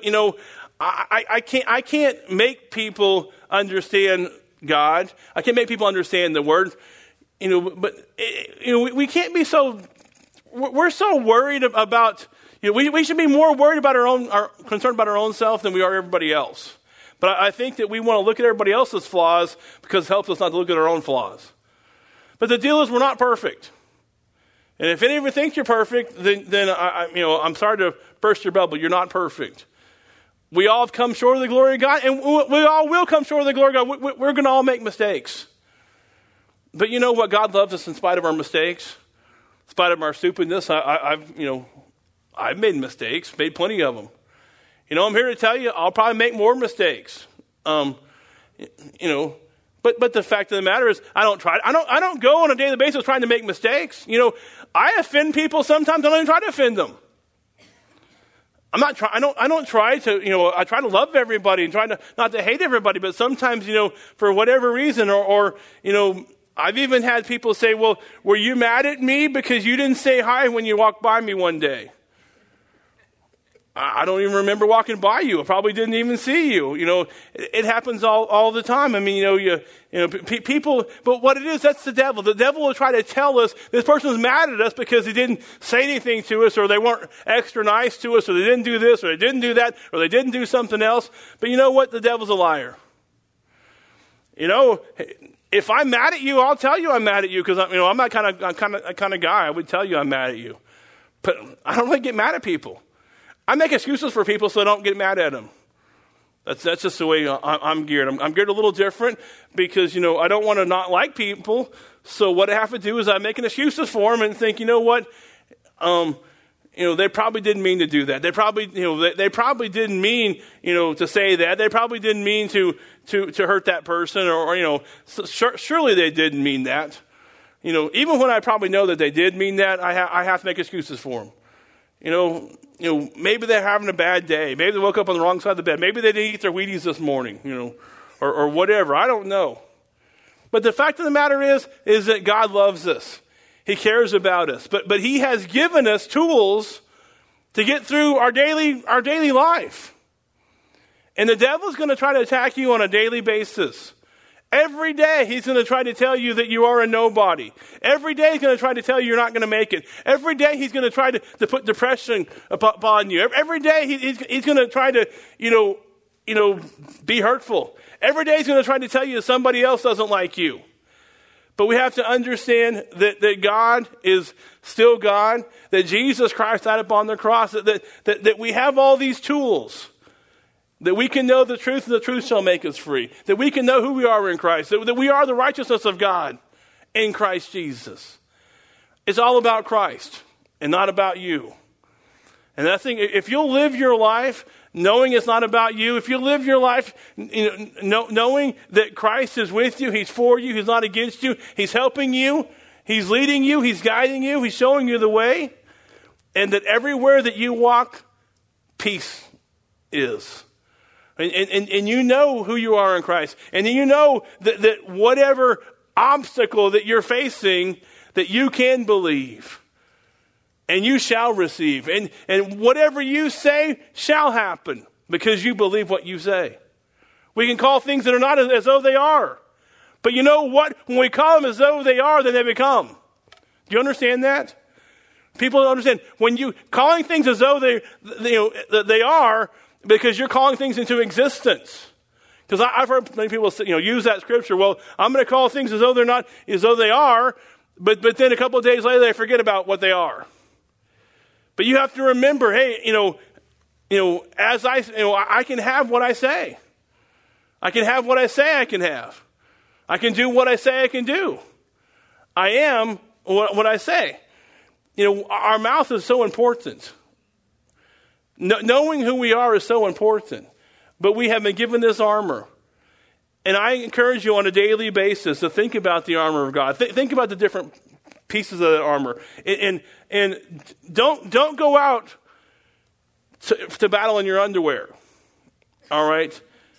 I can't make people understand God. I can't make people understand the Word. But we can't be so. We're so worried about. We should be more worried about concerned about our own self than we are everybody else. But I think that we want to look at everybody else's flaws because it helps us not to look at our own flaws. But the deal is, we're not perfect. And if any of you think you're perfect, then I'm sorry to burst your bubble. You're not perfect. We all have come short of the glory of God, and we all will come short of the glory of God. We're going to all make mistakes. But you know what? God loves us in spite of our mistakes, in spite of our stupidness. I've made mistakes, made plenty of them. I'm here to tell you, I'll probably make more mistakes. But the fact of the matter is, I don't go on a daily basis trying to make mistakes. I offend people sometimes. I don't even try to offend them. I don't try to, I try to love everybody and try not to hate everybody, but sometimes, for whatever reason, or I've even had people say, well, were you mad at me because you didn't say hi when you walked by me one day? I don't even remember walking by you. I probably didn't even see you. It happens all the time. I mean, people, but what it is, that's the devil. The devil will try to tell us this person's mad at us because he didn't say anything to us, or they weren't extra nice to us, or they didn't do this, or they didn't do that, or they didn't do something else. But you know what? The devil's a liar. If I'm mad at you, I'll tell you I'm mad at you because I'm that kind of guy. I would tell you I'm mad at you, but I don't really get mad at people. I make excuses for people so I don't get mad at them. That's just the way I'm geared. I'm geared a little different because, I don't want to not like people. So what I have to do is I make an excuses for them and think, you know what? They probably didn't mean to do that. They probably, they probably didn't mean, to say that. They probably didn't mean to hurt that person or surely they didn't mean that. Even when I probably know that they did mean that, I have to make excuses for them. Maybe they're having a bad day. Maybe they woke up on the wrong side of the bed. Maybe they didn't eat their Wheaties this morning, or whatever. I don't know. But the fact of the matter is that God loves us. He cares about us. But He has given us tools to get through our daily life. And the devil's going to try to attack you on a daily basis. Every day he's going to try to tell you that you are a nobody. Every day he's going to try to tell you you're not going to make it. Every day he's going to try to put depression upon you. Every day he's going to try to, be hurtful. Every day he's going to try to tell you that somebody else doesn't like you. But we have to understand that God is still God, that Jesus Christ died upon the cross, that we have all these tools. That we can know the truth, and the truth shall make us free. That we can know who we are in Christ. That we are the righteousness of God in Christ Jesus. It's all about Christ and not about you. And I think if you'll live your life knowing it's not about you, if you live your life knowing that Christ is with you, He's for you, He's not against you, He's helping you, He's leading you, He's guiding you, He's showing you the way, and that everywhere that you walk, peace is. And you know who you are in Christ. And you know that whatever obstacle that you're facing, that you can believe. And you shall receive. And whatever you say shall happen because you believe what you say. We can call things that are not as though they are. But you know what? When we call them as though they are, then they become. Do you understand that? People don't understand. When you calling things as though they are, because you're calling things into existence. Because I've heard many people use that scripture. Well, I'm going to call things as though they're not, as though they are, but then a couple of days later they forget about what they are. But you have to remember, hey, as I can have what I say. I can have what I say I can have. I can do what I say I can do. I am what I say. Our mouth is so important. Knowing who we are is so important, but we have been given this armor. And I encourage you on a daily basis to think about the armor of God. Think about the different pieces of that armor. And don't go out to battle in your underwear. All right?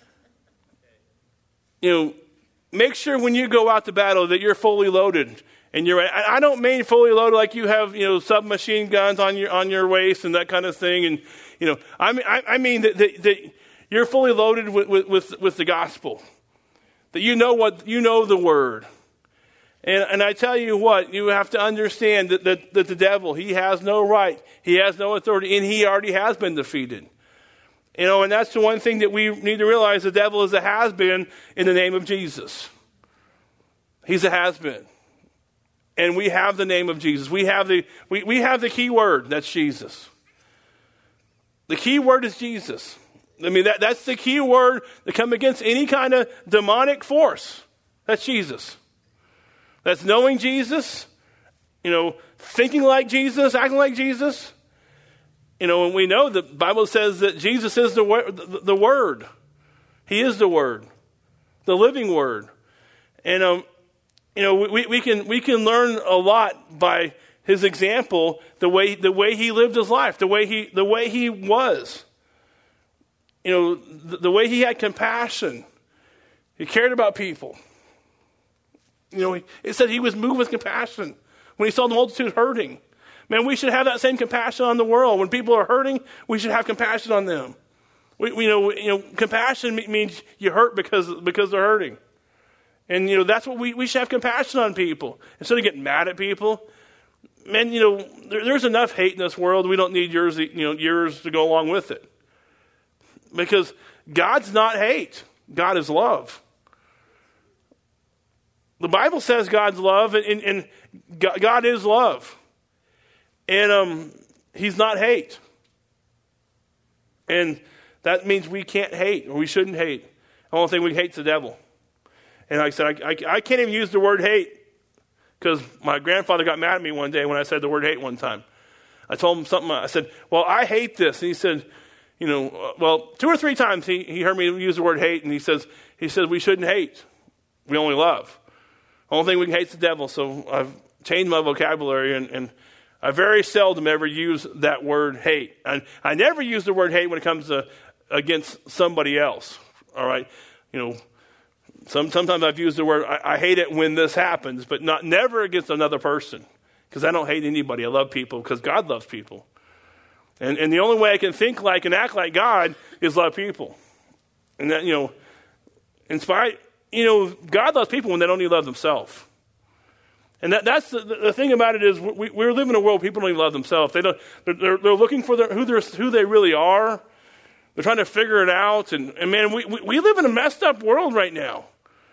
Make sure when you go out to battle that you're fully loaded. And you're right. I don't mean fully loaded like you have, submachine guns on your waist and that kind of thing. And, I mean that you're fully loaded with the gospel. That you know the word. And I tell you what, you have to understand that the devil, he has no right. He has no authority, and he already has been defeated. And that's the one thing that we need to realize. The devil is a has-been in the name of Jesus. He's a has-been. And we have the name of Jesus. We have the key word. That's Jesus. The key word is Jesus. I mean, that's the key word to come against any kind of demonic force. That's Jesus. That's knowing Jesus, thinking like Jesus, acting like Jesus. And we know the Bible says that Jesus is the Word. He is the Word, the living Word. And we can learn a lot by his example, the way he lived his life, the way he was. The way he had compassion. He cared about people. It said he was moved with compassion when he saw the multitude hurting. Man, we should have that same compassion on the world. When people are hurting, we should have compassion on them. Compassion means you hurt because they're hurting. And, that's what we should have compassion on people. Instead of getting mad at people. Man, there's enough hate in this world. We don't need yours to go along with it. Because God's not hate. God is love. The Bible says God's love, and God is love. And he's not hate. And that means we can't hate, or we shouldn't hate. The only thing we hate is the devil. And like I said, I can't even use the word hate, because my grandfather got mad at me one day when I said the word hate one time. I told him something. I said, well, I hate this. And he said, 2 or 3 times he heard me use the word hate, and he says we shouldn't hate. We only love. The only thing we can hate is the devil. So I've changed my vocabulary, and I very seldom ever use that word hate. And I never use the word hate when it comes to against somebody else. All right, sometimes I've used the word I hate it when this happens, but never against another person, because I don't hate anybody. I love people because God loves people, and the only way I can think like and act like God is love people, and that in spite. God loves people when they don't even love themselves. And that's the thing about it is we're living in a world where people don't even love themselves. They're looking for who they really are. They're trying to figure it out. And man, we live in a messed up world right now.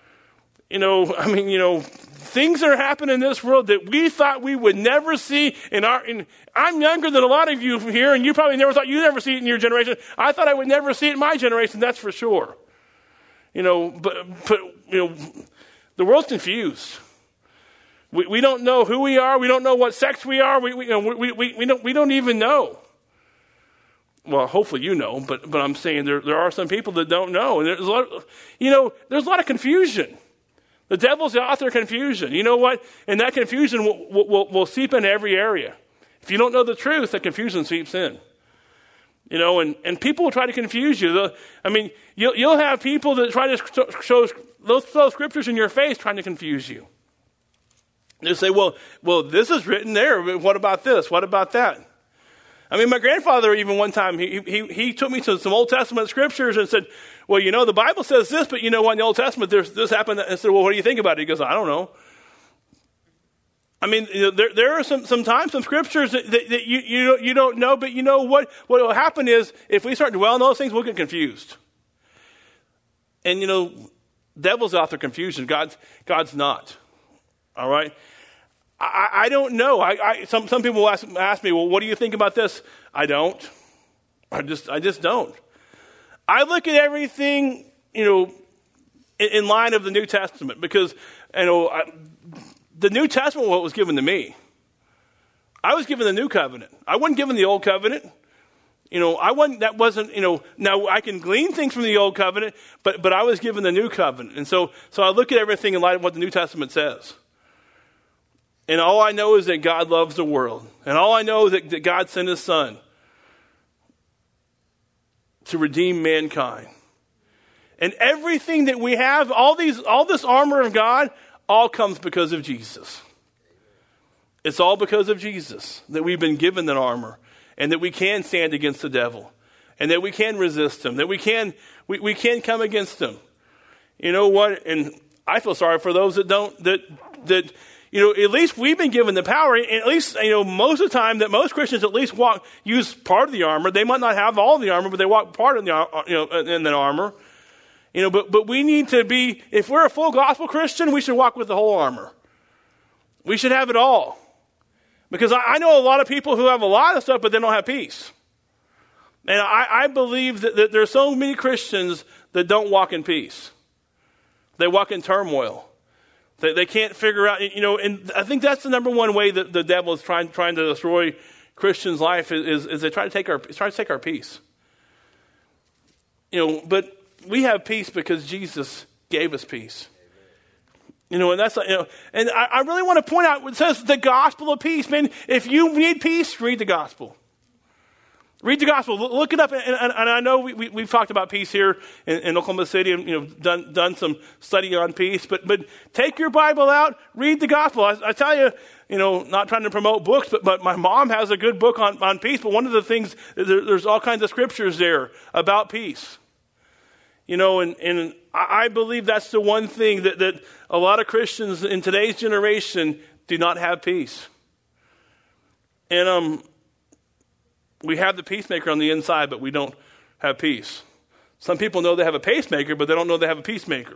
Things are happening in this world that we thought we would never see I'm younger than a lot of you here, and you probably never thought you'd never see it in your generation. I thought I would never see it in my generation, that's for sure. But the world's confused. We don't know who we are. We don't know what sex we are. We don't even know. Well, hopefully you know, but I'm saying there are some people that don't know, and there's a lot of confusion. The devil's the author of confusion. You know what? And that confusion will seep into every area. If you don't know the truth, that confusion seeps in. And people will try to confuse you. You'll have people that try to throw scriptures in your face trying to confuse you. They say, well, this is written there. What about this? What about that? My grandfather even one time, he took me to some Old Testament scriptures and said, well, the Bible says this, but in the Old Testament, this happened. And I said, well, what do you think about it? He goes, I don't know. There are some scriptures that you don't know, but what will happen is if we start dwelling on those things, we'll get confused. And devil's out there confusion. God's not. All right. I don't know. Some people ask me, well, what do you think about this? I don't. I just don't. I look at everything in line of the New Testament, because the New Testament what was given to me. I was given the New Covenant. I wasn't given the Old Covenant. Now I can glean things from the Old Covenant, but I was given the New Covenant. And so I look at everything in light of what the New Testament says. And all I know is that God loves the world. And all I know is that God sent his son to redeem mankind. And everything that we have, all this armor of God, all comes because of Jesus. It's all because of Jesus that we've been given that armor, and that we can stand against the devil, and that we can resist him, that we can come against him. You know what? And I feel sorry for those that don't, that at least we've been given the power, and at least, most of the time that most Christians at least use part of the armor. They might not have all the armor, but they walk part of the, in the armor. But we need to be, if we're a full gospel Christian, we should walk with the whole armor. We should have it all. Because I know a lot of people who have a lot of stuff, but they don't have peace. And I believe that there are so many Christians that don't walk in peace. They walk in turmoil. They can't figure out, and I think that's the number one way that the devil is trying to destroy Christians' life is they try to take our peace. But we have peace because Jesus gave us peace. And that's, and I really want to point out, it says the gospel of peace. Man, if you need peace, read the gospel. Read the gospel. Look it up. And I know we've talked about peace here in Oklahoma City and, done some study on peace. But take your Bible out, read the gospel. I tell you, not trying to promote books, but my mom has a good book on peace. But one of the things, there's all kinds of scriptures there about peace. And I believe that's the one thing that a lot of Christians in today's generation do not have peace. And we have the peacemaker on the inside, but we don't have peace. Some people know they have a pacemaker, but they don't know they have a peacemaker.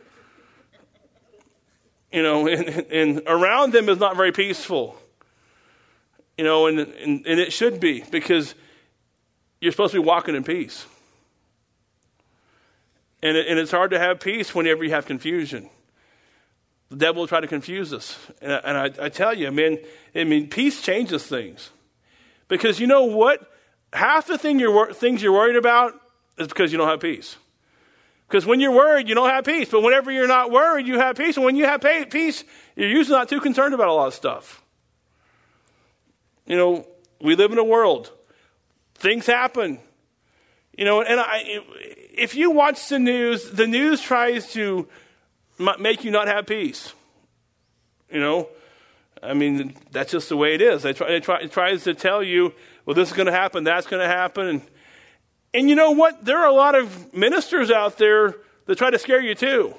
And around them is not very peaceful. And it should be, because you're supposed to be walking in peace. And it's hard to have peace whenever you have confusion. The devil will try to confuse us. And I tell you, peace changes things. Because you know what? Half the things you're worried about is because you don't have peace. Because when you're worried, you don't have peace. But whenever you're not worried, you have peace. And when you have peace, you're usually not too concerned about a lot of stuff. We live in a world. Things happen. If you watch the news tries to make you not have peace. That's just the way it is. It tries to tell you, well, this is going to happen, that's going to happen. And you know what? There are a lot of ministers out there that try to scare you too.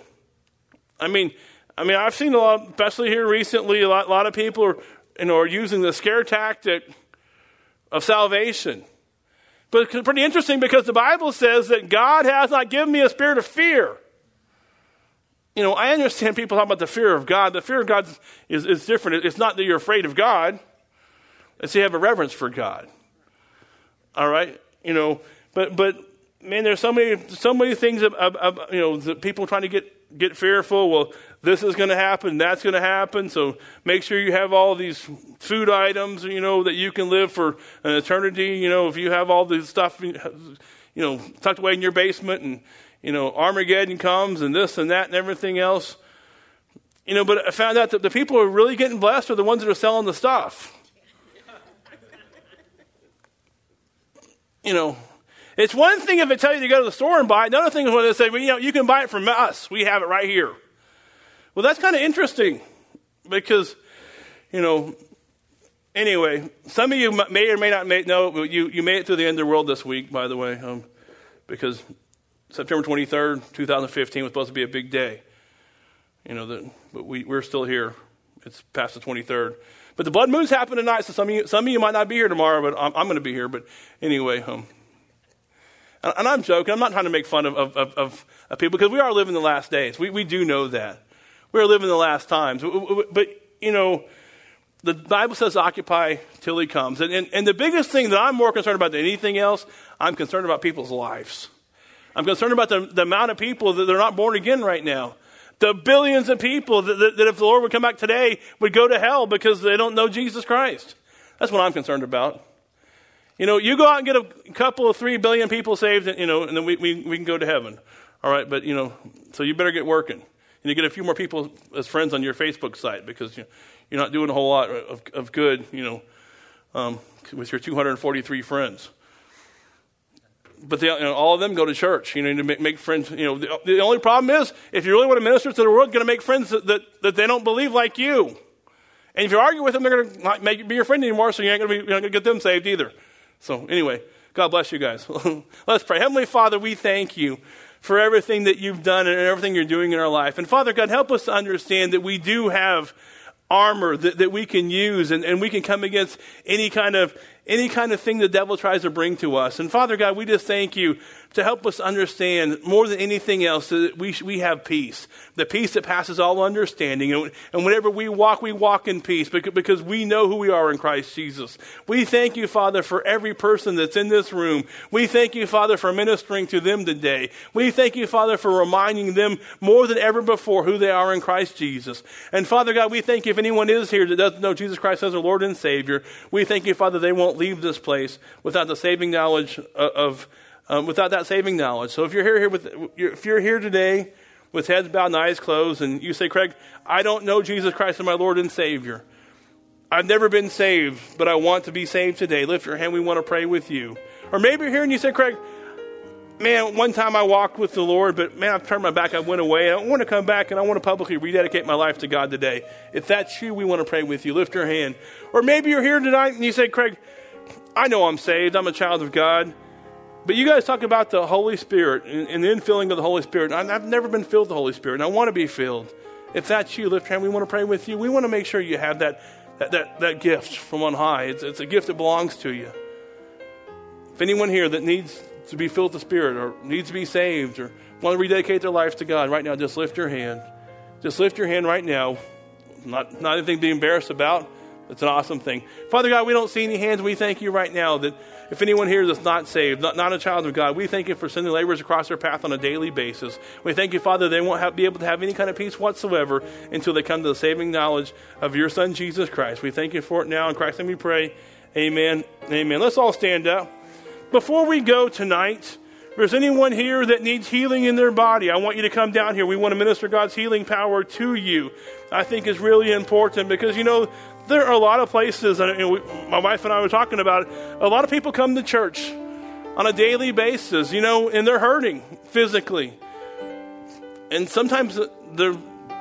I've seen a lot, especially here recently, a lot of people are using the scare tactic of salvation. But it's pretty interesting, because the Bible says that God has not given me a spirit of fear. I understand people talk about the fear of God. The fear of God is different. It's not that you're afraid of God. It's that you have a reverence for God. All right? But man, there's so many things that people trying to get fearful. Well, this is going to happen, that's going to happen. So make sure you have all these food items, that you can live for an eternity. If you have all this stuff, tucked away in your basement, and Armageddon comes and this and that and everything else. But I found out that the people who are really getting blessed are the ones that are selling the stuff. It's one thing if they tell you to go to the store and buy it. Another thing is when they say, well, you can buy it from us. We have it right here. Well, that's kind of interesting because, anyway, some of you may or may not know, but you made it through the end of the world this week, by the way, because September 23rd, 2015 was supposed to be a big day. But we're still here. It's past the 23rd. But the blood moon's happened tonight, so some of you might not be here tomorrow, but I'm going to be here. But anyway, and I'm joking. I'm not trying to make fun of people, because we are living the last days. We do know that. We're living the last times. But, the Bible says occupy till he comes. And the biggest thing that I'm more concerned about than anything else, I'm concerned about people's lives. I'm concerned about the amount of people that they're not born again right now. The billions of people that if the Lord would come back today would go to hell because they don't know Jesus Christ. That's what I'm concerned about. You go out and get a couple of 3 billion people saved, and then we can go to heaven. All right, but, so you better get working. And you get a few more people as friends on your Facebook site, because you're not doing a whole lot of good, with your 243 friends. but all of them go to church, to make friends. The only problem is, if you really want to minister to the world, you're going to make friends that they don't believe like you. And if you argue with them, they're going to not be your friend anymore, so you're not going to get them saved either. So anyway, God bless you guys. Let's pray. Heavenly Father, we thank you for everything that you've done and everything you're doing in our life. And Father God, help us to understand that we do have armor that we can use, and we can come against any kind of thing the devil tries to bring to us. And Father God, we just thank you to help us understand more than anything else that we have peace, the peace that passes all understanding. And whenever we walk in peace because we know who we are in Christ Jesus. We thank you, Father, for every person that's in this room. We thank you, Father, for ministering to them today. We thank you, Father, for reminding them more than ever before who they are in Christ Jesus. And Father God, we thank you if anyone is here that doesn't know Jesus Christ as their Lord and Savior, we thank you, Father, they won't leave this place without the saving knowledge without that saving knowledge. So if you're here today with heads bowed and eyes closed, and you say, Craig, I don't know Jesus Christ as my Lord and Savior. I've never been saved, but I want to be saved today. Lift your hand. We want to pray with you. Or maybe you're here and you say, Craig, man, one time I walked with the Lord, but man, I've turned my back. I went away. I want to come back, and I want to publicly rededicate my life to God today. If that's you, we want to pray with you. Lift your hand. Or maybe you're here tonight and you say, Craig, I know I'm saved. I'm a child of God. But you guys talk about the Holy Spirit and the infilling of the Holy Spirit. I've never been filled with the Holy Spirit, and I want to be filled. If that's you, lift your hand. We want to pray with you. We want to make sure you have that gift from on high. It's a gift that belongs to you. If anyone here that needs to be filled with the Spirit or needs to be saved or want to rededicate their life to God right now, just lift your hand. Just lift your hand right now. Not anything to be embarrassed about. It's an awesome thing. Father God, we don't see any hands. We thank you right now that if anyone here that's not saved, not a child of God, we thank you for sending laborers across their path on a daily basis. We thank you, Father, they won't be able to have any kind of peace whatsoever until they come to the saving knowledge of your Son, Jesus Christ. We thank you for it now. In Christ's name we pray. Amen. Amen. Let's all stand up. Before we go tonight, if there's anyone here that needs healing in their body, I want you to come down here. We want to minister God's healing power to you. I think it's really important because, there are a lot of places, and my wife and I were talking about it, a lot of people come to church on a daily basis, and they're hurting physically. And sometimes the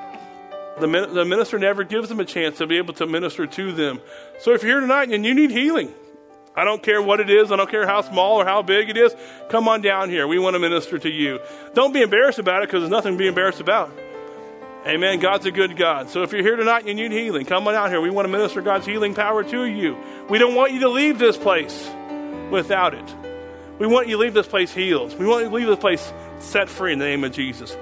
minister never gives them a chance to be able to minister to them. So if you're here tonight and you need healing, I don't care what it is. I don't care how small or how big it is. Come on down here. We want to minister to you. Don't be embarrassed about it because there's nothing to be embarrassed about. Amen. God's a good God. So if you're here tonight and you need healing, come on out here. We want to minister God's healing power to you. We don't want you to leave this place without it. We want you to leave this place healed. We want you to leave this place set free in the name of Jesus.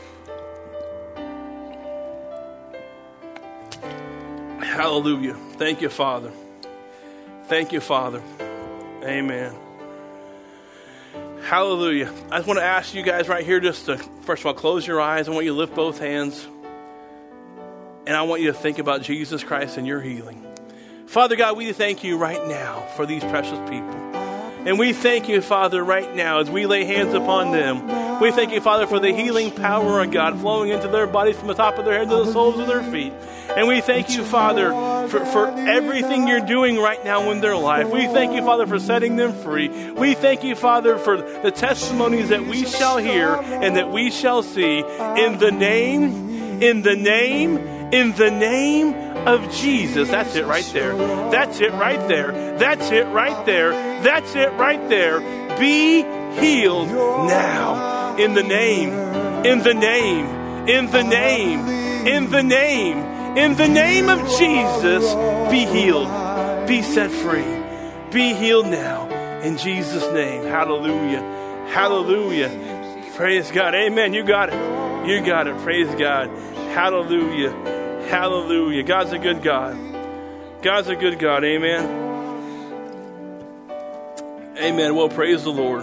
Hallelujah. Thank you, Father. Thank you, Father. Amen. Hallelujah. I just want to ask you guys right here just to, first of all, close your eyes. I want you to lift both hands. And I want you to think about Jesus Christ and your healing. Father God, we thank you right now for these precious people. And we thank you, Father, right now as we lay hands upon them. We thank you, Father, for the healing power of God flowing into their bodies from the top of their head to the soles of their feet. And we thank you, Father, for everything you're doing right now in their life. We thank you, Father, for setting them free. We thank you, Father, for the testimonies that we shall hear and that we shall see in the name of Jesus. That's it right there. That's it right there. That's it right there. That's it right there. Be healed now. In the name of Jesus, be healed. Be set free. Be healed now. In Jesus' name. Hallelujah. Hallelujah. Praise God. Amen. You got it. You got it. Praise God. Hallelujah. Hallelujah. God's a good God. God's a good God. Amen. Amen. Well, praise the Lord.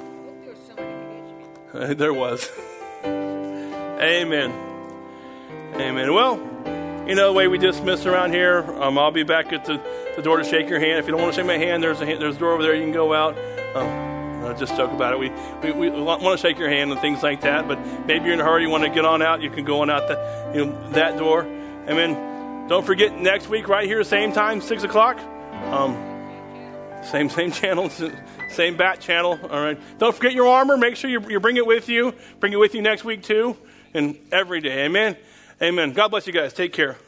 There was. Amen. Amen. Well, the way we dismiss around here, I'll be back at the door to shake your hand. If you don't want to shake my hand, there's a door over there. You can go out. Just joke about it. We want to shake your hand and things like that. But maybe you're in a hurry. You want to get on out. You can go on out that door. Amen. Don't forget next week right here, same time, 6 o'clock. Same channel, same bat channel. All right. Don't forget your armor. Make sure you bring it with you. Bring it with you next week too, and every day. Amen. Amen. God bless you guys. Take care.